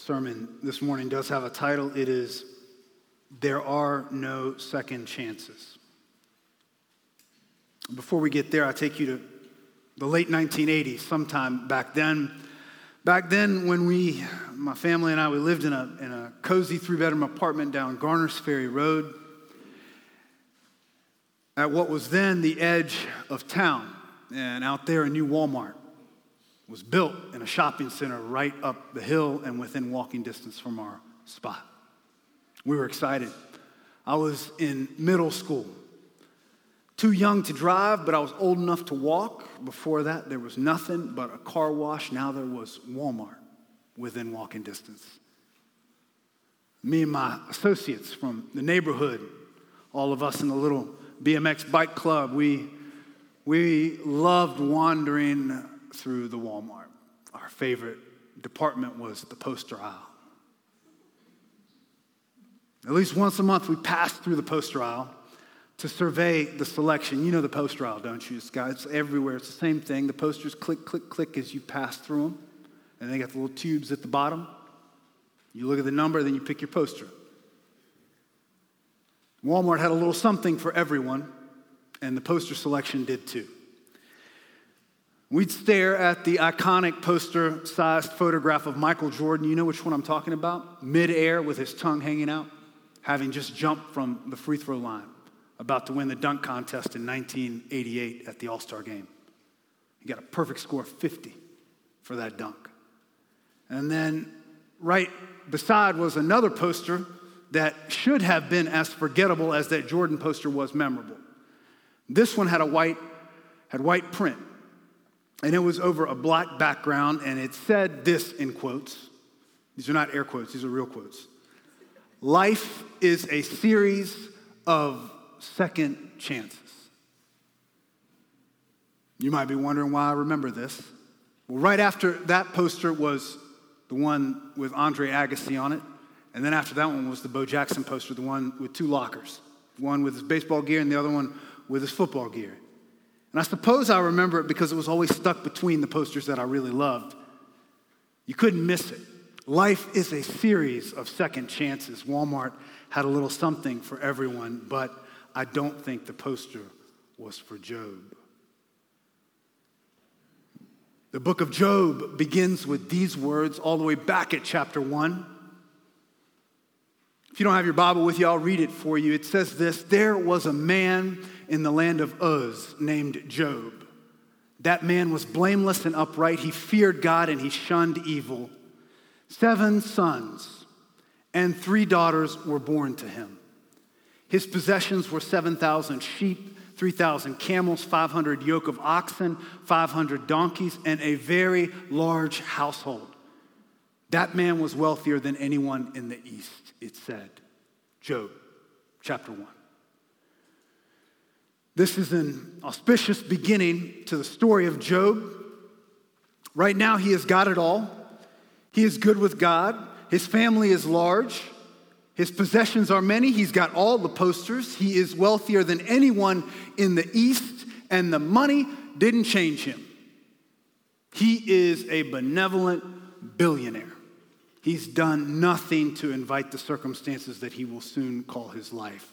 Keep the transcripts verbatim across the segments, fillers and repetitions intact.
sermon this morning does have a title. It is, There Are No Second Chances. Before we get there, I'll take you to the late nineteen eighties, sometime back then. Back then, when we, my family and I, we lived in a, in a cozy three-bedroom apartment down Garners Ferry Road at what was then the edge of town. And out there, a new Walmart was built in a shopping center right up the hill and within walking distance from our spot. We were excited. I was in middle school. Too young to drive, but I was old enough to walk. Before that, there was nothing but a car wash. Now there was Walmart within walking distance. Me and my associates from the neighborhood, all of us in the little B M X bike club, we, we loved wandering through the Walmart. Our favorite department was the poster aisle. At least once a month, we passed through the poster aisle to survey the selection. You know the poster aisle, don't you? It's, got, it's everywhere. It's the same thing. The posters click, click, click as you pass through them. And they got the little tubes at the bottom. You look at the number, then you pick your poster. Walmart had a little something for everyone, and the poster selection did too. We'd stare at the iconic poster-sized photograph of Michael Jordan. You know which one I'm talking about? Mid-air with his tongue hanging out, having just jumped from the free throw line, about to win the dunk contest in nineteen eighty-eight at the All-Star game. He got a perfect score of fifty for that dunk. And then right beside was another poster that should have been as forgettable as that Jordan poster was memorable. This one had a white, had white print, and it was over a black background, and it said this in quotes. These are not air quotes, these are real quotes. Life is a series of second chances. You might be wondering why I remember this. Well, right after that poster was the one with Andre Agassi on it, and then after that one was the Bo Jackson poster, the one with two lockers, one with his baseball gear and the other one with his football gear. And I suppose I remember it because it was always stuck between the posters that I really loved. You couldn't miss it. Life is a series of second chances. Walmart had a little something for everyone, but I don't think the poster was for Job. The book of Job begins with these words all the way back at chapter one. If you don't have your Bible with you, I'll read it for you. It says this: there was a man in the land of Uz named Job. That man was blameless and upright. He feared God and he shunned evil. Seven sons and three daughters were born to him. His possessions were seven thousand sheep, three thousand camels, five hundred yoke of oxen, five hundred donkeys, and a very large household. That man was wealthier than anyone in the East, it said. Job, chapter one. This is an auspicious beginning to the story of Job. Right now, he has got it all. He is good with God. His family is large. His possessions are many. He's got all the posters. He is wealthier than anyone in the East, and the money didn't change him. He is a benevolent billionaire. He's done nothing to invite the circumstances that he will soon call his life.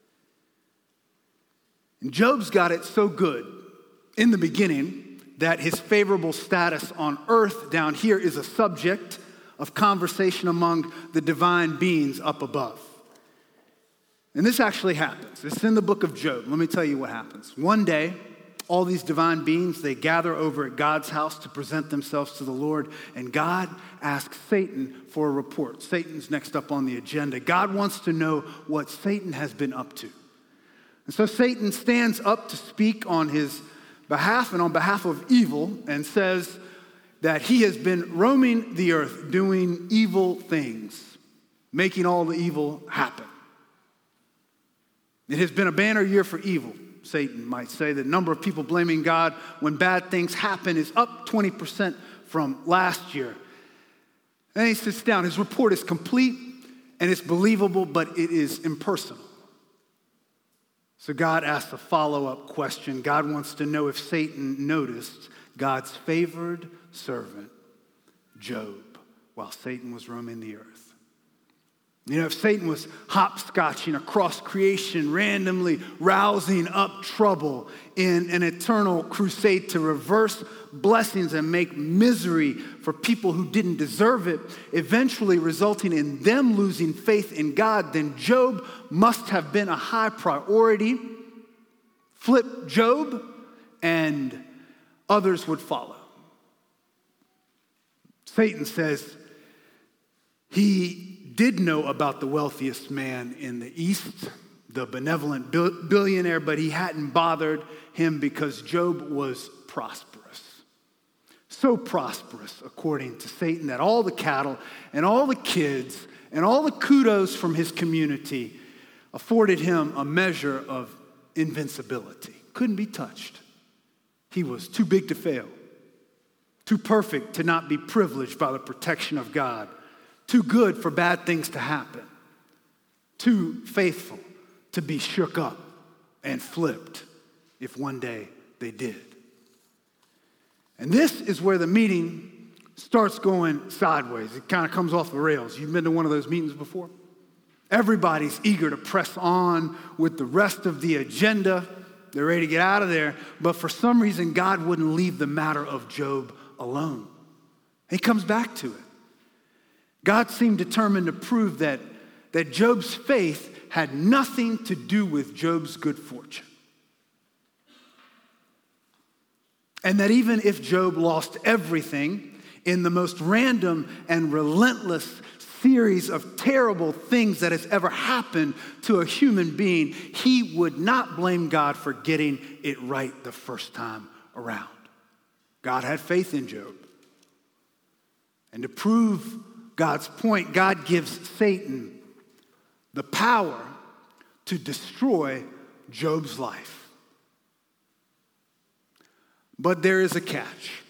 And Job's got it so good in the beginning that his favorable status on earth down here is a subject of conversation among the divine beings up above. And this actually happens. It's in the book of Job. Let me tell you what happens. One day, all these divine beings, they gather over at God's house to present themselves to the Lord, and God asks Satan for a report. Satan's next up on the agenda. God wants to know what Satan has been up to. And so Satan stands up to speak on his behalf and on behalf of evil and says that he has been roaming the earth doing evil things, making all the evil happen. It has been a banner year for evil. Satan might say the number of people blaming God when bad things happen is up twenty percent from last year. Then he sits down. His report is complete and it's believable, but it is impersonal. So God asks a follow-up question. God wants to know if Satan noticed God's favored servant, Job, while Satan was roaming the earth. You know, if Satan was hopscotching across creation, randomly rousing up trouble in an eternal crusade to reverse blessings and make misery for people who didn't deserve it, eventually resulting in them losing faith in God, then Job must have been a high priority. Flip Job, and others would follow. Satan says he did know about the wealthiest man in the East, the benevolent billionaire, but he hadn't bothered him because Job was prosperous. So prosperous, according to Satan, that all the cattle and all the kids and all the kudos from his community afforded him a measure of invincibility. Couldn't be touched. He was too big to fail, too perfect to not be privileged by the protection of God, too good for bad things to happen, too faithful to be shook up and flipped if one day they did. And this is where the meeting starts going sideways. It kind of comes off the rails. You've been to one of those meetings before? Everybody's eager to press on with the rest of the agenda. They're ready to get out of there. But for some reason, God wouldn't leave the matter of Job alone. He comes back to it. God seemed determined to prove that, that Job's faith had nothing to do with Job's good fortune. And that even if Job lost everything in the most random and relentless series of terrible things that has ever happened to a human being, he would not blame God for getting it right the first time around. God had faith in Job. And to prove God's point, God gives Satan the power to destroy Job's life. But there is a catch.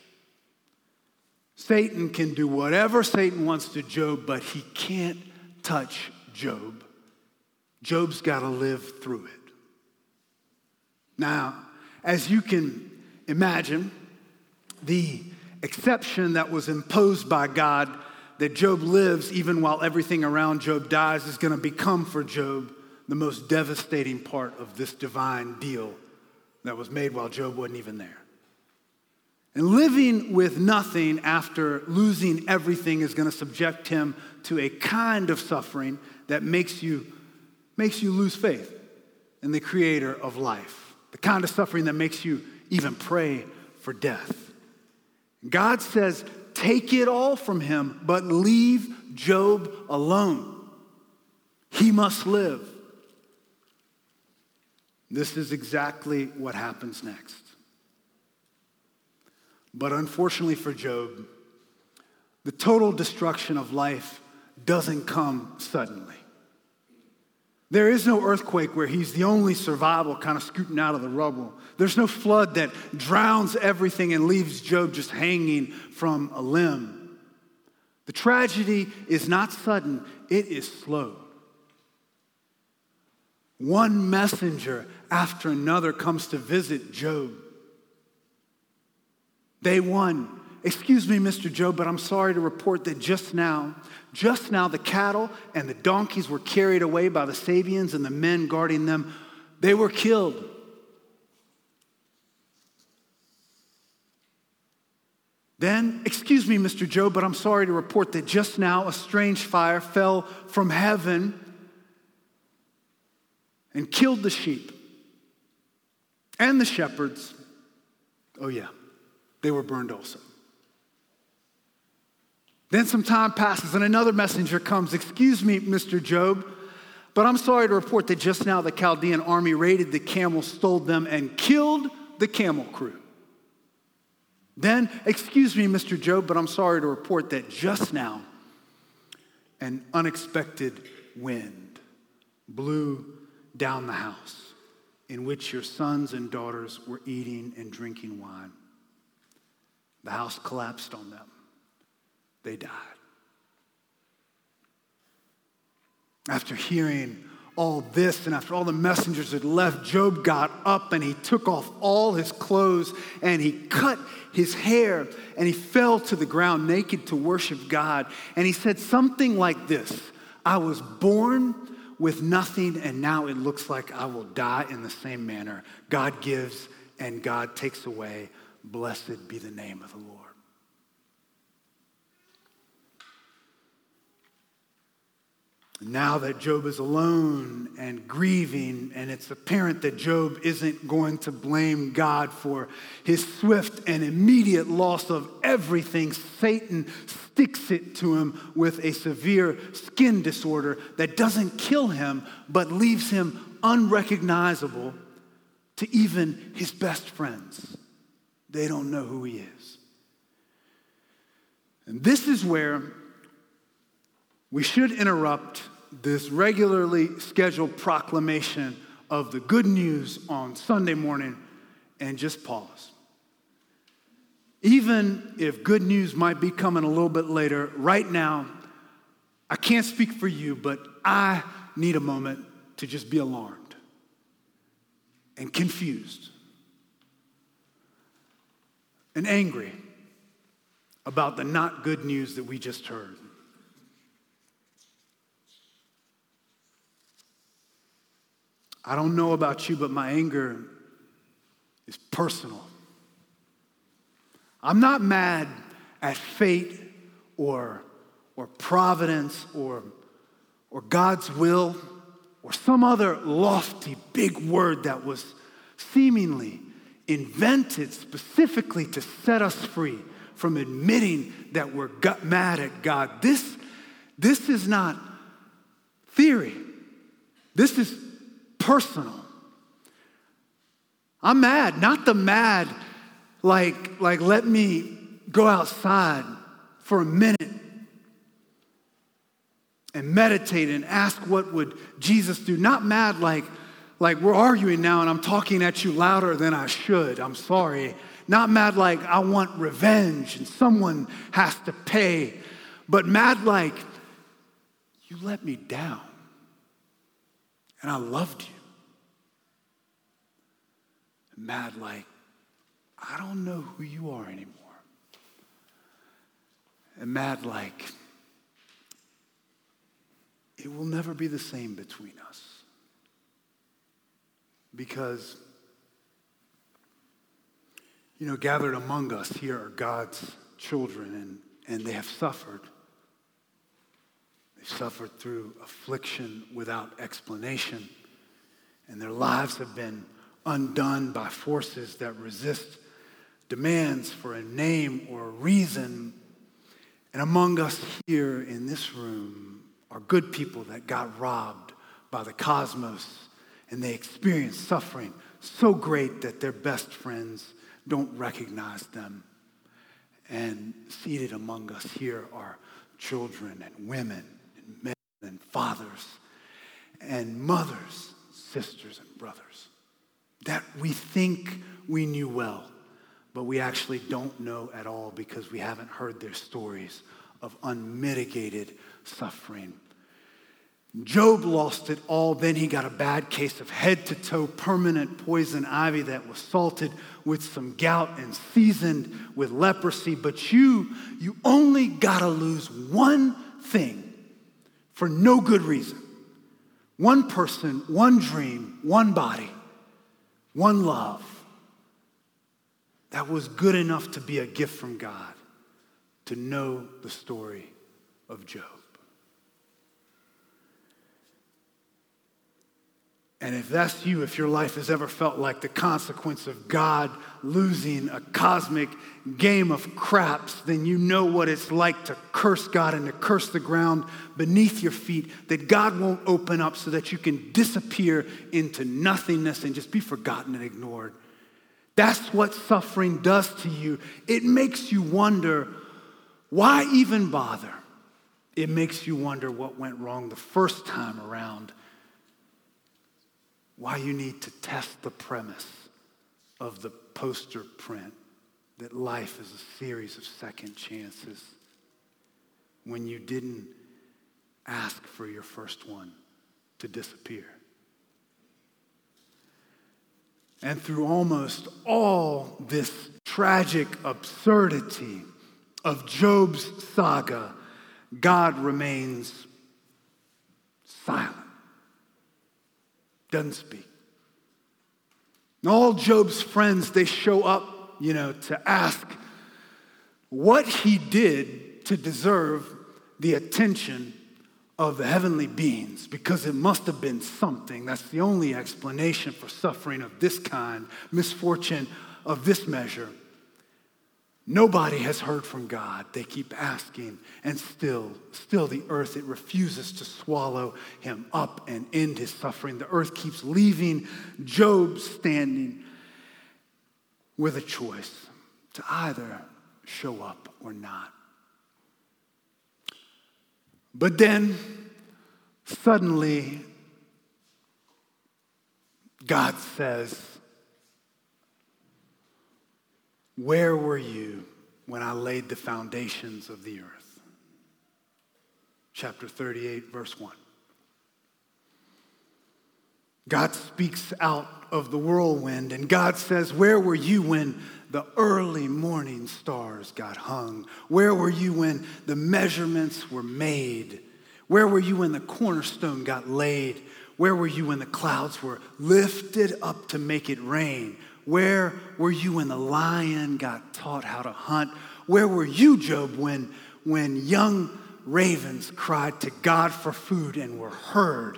Satan can do whatever Satan wants to Job, but he can't touch Job. Job's got to live through it. Now, as you can imagine, the exception that was imposed by God, that Job lives even while everything around Job dies, is going to become for Job the most devastating part of this divine deal that was made while Job wasn't even there. And living with nothing after losing everything is going to subject him to a kind of suffering that makes you, makes you lose faith in the creator of life. The kind of suffering that makes you even pray for death. God says, take it all from him, but leave Job alone. He must live. This is exactly what happens next. But unfortunately for Job, the total destruction of life doesn't come suddenly. There is no earthquake where he's the only survival kind of scooting out of the rubble. There's no flood that drowns everything and leaves Job just hanging from a limb. The tragedy is not sudden, it is slow. One messenger after another comes to visit Job. Day one, excuse me, Mister Job, but I'm sorry to report that just now, just now the cattle and the donkeys were carried away by the Sabians, and the men guarding them, they were killed. Then, excuse me, Mister Job, but I'm sorry to report that just now a strange fire fell from heaven and killed the sheep and the shepherds. Oh yeah, they were burned also. Then some time passes and another messenger comes. Excuse me, Mister Job, but I'm sorry to report that just now the Chaldean army raided the camels, stole them, and killed the camel crew. Then, excuse me, Mister Job, but I'm sorry to report that just now an unexpected wind blew down the house in which your sons and daughters were eating and drinking wine. The house collapsed on them. They died. After hearing all this, and after all the messengers had left, Job got up and he took off all his clothes and he cut his hair and he fell to the ground naked to worship God. And he said something like this: I was born with nothing and now it looks like I will die in the same manner. God gives and God takes away. Blessed be the name of the Lord. Now that Job is alone and grieving, and it's apparent that Job isn't going to blame God for his swift and immediate loss of everything, Satan sticks it to him with a severe skin disorder that doesn't kill him, but leaves him unrecognizable to even his best friends. They don't know who he is. And this is where we should interrupt this regularly scheduled proclamation of the good news on Sunday morning and just pause. Even if good news might be coming a little bit later, right now, I can't speak for you, but I need a moment to just be alarmed and confused and angry about the not good news that we just heard. I don't know about you, but my anger is personal. I'm not mad at fate or, or providence or, or God's will or some other lofty big word that was seemingly invented specifically to set us free from admitting that we're mad at God. This, this is not theory. This is personal. I'm mad, not the mad like, like let me go outside for a minute and meditate and ask what would Jesus do. Not mad like, like we're arguing now and I'm talking at you louder than I should. I'm sorry. Not mad like I want revenge and someone has to pay. But mad like you let me down. And I loved you. Mad like, I don't know who you are anymore. And mad like, it will never be the same between us. Because, you know, gathered among us here are God's children, and, and they have suffered. They've suffered through affliction without explanation, and their lives have been undone by forces that resist demands for a name or a reason. And among us here in this room are good people that got robbed by the cosmos, and they experience suffering so great that their best friends don't recognize them. And seated among us here are children and women and men and fathers and mothers, sisters and brothers that we think we knew well, but we actually don't know at all because we haven't heard their stories of unmitigated suffering. Job lost it all. Then he got a bad case of head to toe permanent poison ivy that was salted with some gout and seasoned with leprosy. But you, you only got to lose one thing for no good reason. One person, one dream, one body, one love that was good enough to be a gift from God, to know the story of Job. And if that's you, if your life has ever felt like the consequence of God losing a cosmic game of craps, then you know what it's like to curse God and to curse the ground beneath your feet, that God won't open up so that you can disappear into nothingness and just be forgotten and ignored. That's what suffering does to you. It makes you wonder, why even bother? It makes you wonder what went wrong the first time around. Why you need to test the premise of the poster print that life is a series of second chances when you didn't ask for your first one to disappear. And through almost all this tragic absurdity of Job's saga, God remains silent, doesn't speak. And all Job's friends, they show up, you know, to ask what he did to deserve the attention of the heavenly beings, because it must have been something. That's the only explanation for suffering of this kind, misfortune of this measure. Nobody has heard from God. They keep asking, and still, still the earth, it refuses to swallow him up and end his suffering. The earth keeps leaving Job standing with a choice to either show up or not. But then, suddenly, God says, "Where were you when I laid the foundations of the earth?" Chapter thirty-eight, verse one. God speaks out of the whirlwind, and God says, "Where were you when the early morning stars got hung? Where were you when the measurements were made? Where were you when the cornerstone got laid? Where were you when the clouds were lifted up to make it rain? Where were you when the lion got taught how to hunt? Where were you, Job, when, when young ravens cried to God for food and were heard?"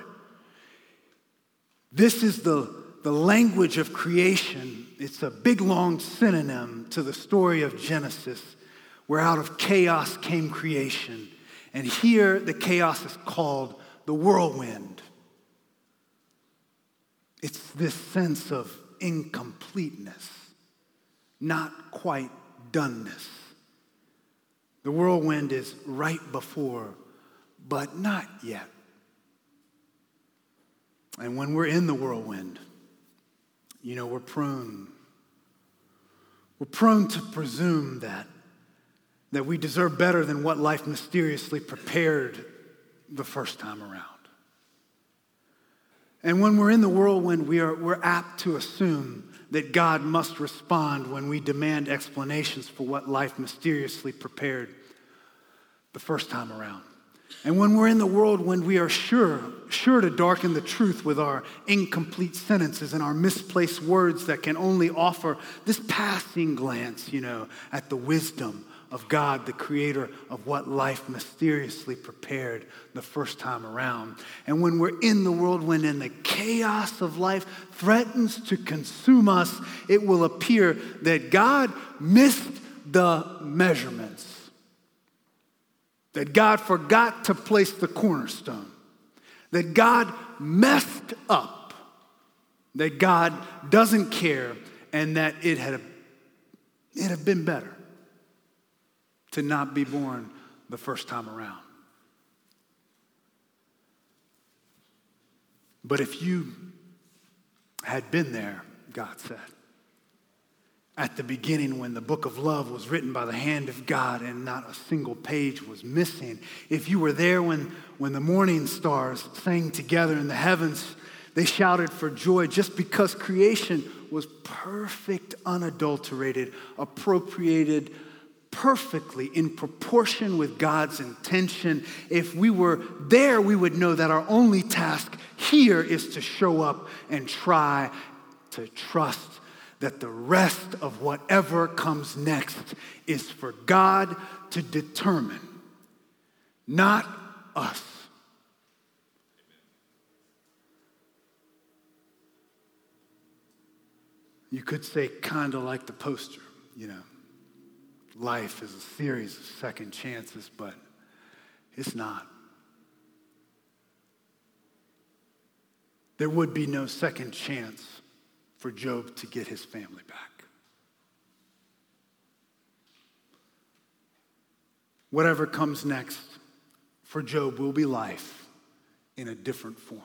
This is the, the language of creation. It's a big, long synonym to the story of Genesis, where out of chaos came creation. And here the chaos is called the whirlwind. It's this sense of incompleteness, not quite doneness. The whirlwind is right before, but not yet. And when we're in the whirlwind, you know, we're prone, we're prone to presume that, that we deserve better than what life mysteriously prepared the first time around. And when we're in the whirlwind, we are, we're apt to assume that God must respond when we demand explanations for what life mysteriously prepared the first time around. And when we're in the whirlwind, we are sure, sure to darken the truth with our incomplete sentences and our misplaced words that can only offer this passing glance, you know, at the wisdom of God, the creator of what life mysteriously prepared the first time around. And when we're in the whirlwind and the chaos of life threatens to consume us, it will appear that God missed the measurements, that God forgot to place the cornerstone, that God messed up, that God doesn't care, and that it had, it had been better to not be born the first time around. But if you had been there, God said, at the beginning when the book of love was written by the hand of God and not a single page was missing, if you were there when, when the morning stars sang together in the heavens, they shouted for joy just because creation was perfect, unadulterated, appropriated perfectly in proportion with God's intention. If we were there, we would know that our only task here is to show up and try to trust that the rest of whatever comes next is for God to determine, not us. You could say kind of like the poster, you know. Life is a series of second chances, but it's not. There would be no second chance for Job to get his family back. Whatever comes next for Job will be life in a different form.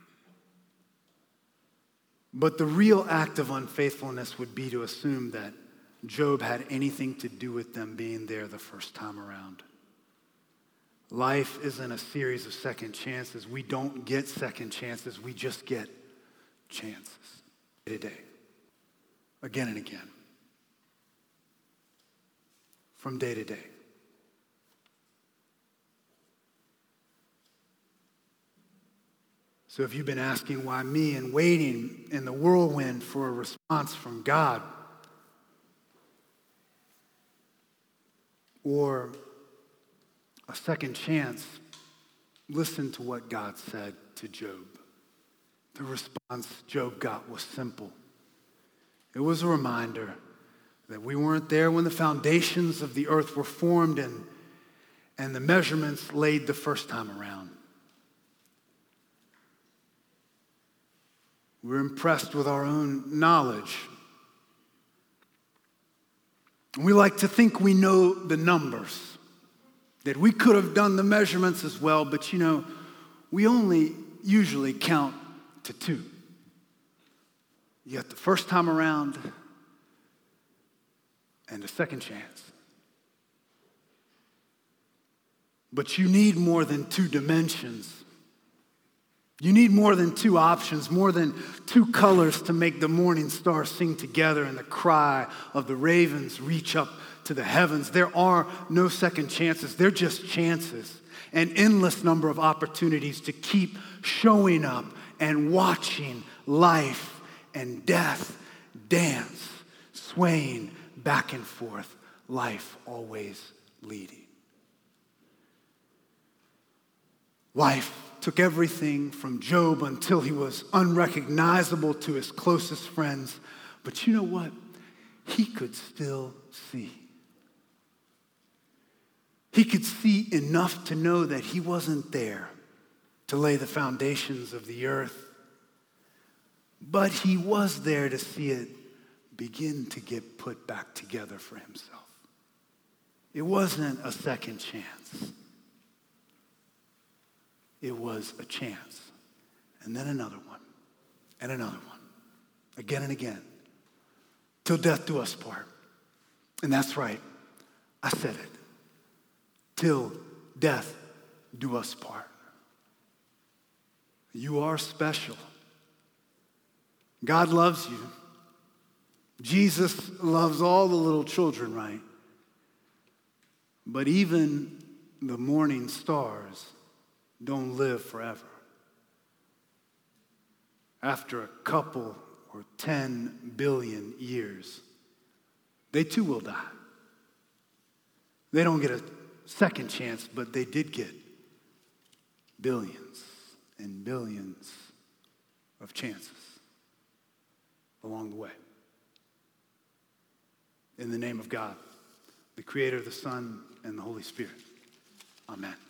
But the real act of unfaithfulness would be to assume that Job had anything to do with them being there the first time around. Life isn't a series of second chances. We don't get second chances. We just get chances. Day to day. Again and again. From day to day. So if you've been asking why me and waiting in the whirlwind for a response from God, or a second chance, listen to what God said to Job. The response Job got was simple. It was a reminder that we weren't there when the foundations of the earth were formed and, and the measurements laid the first time around. We're impressed with our own knowledge. We like to think we know the numbers, that we could have done the measurements as well, but you know, we only usually count to two. You got the first time around and a second chance. But you need more than two dimensions. You need more than two options, more than two colors to make the morning stars sing together and the cry of the ravens reach up to the heavens. There are no second chances. They're just chances. An endless number of opportunities to keep showing up and watching life and death dance, swaying back and forth, life always leading. Life took everything from Job until he was unrecognizable to his closest friends. But you know what? He could still see. He could see enough to know that he wasn't there to lay the foundations of the earth. But he was there to see it begin to get put back together for himself. It wasn't a second chance. It was a chance, and then another one, and another one, again and again, till death do us part. And that's right, I said it, till death do us part. You are special. God loves you. Jesus loves all the little children, right? But even the morning stars don't live forever. After a couple or ten billion years, they too will die. They don't get a second chance, but they did get billions and billions of chances along the way. In the name of God, the Creator, the Son, and the Holy Spirit. Amen.